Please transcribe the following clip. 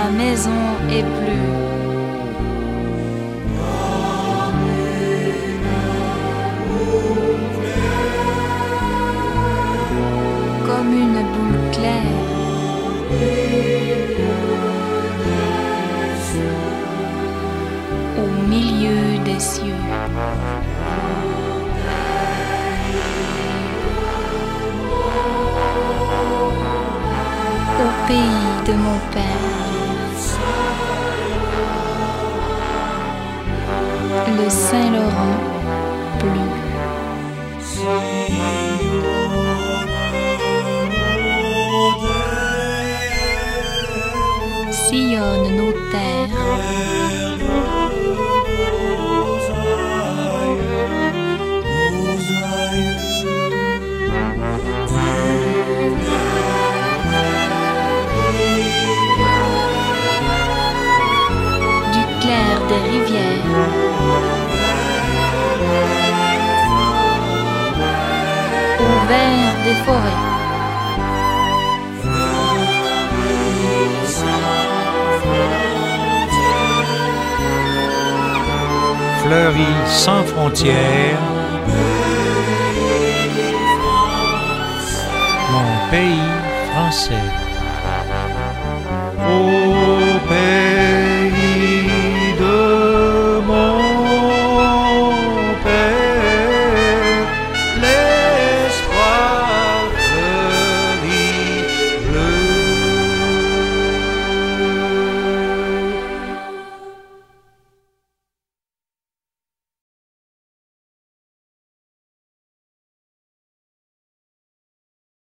ma maison est bleue. Comme une boule claire. Au milieu des cieux. Au pays de mon père. Le Saint-Laurent bleu. Sillonnent nos terres. Du clair des rivières. Au vert des forêts. Fleurie sans frontières, mon pays français. Oh,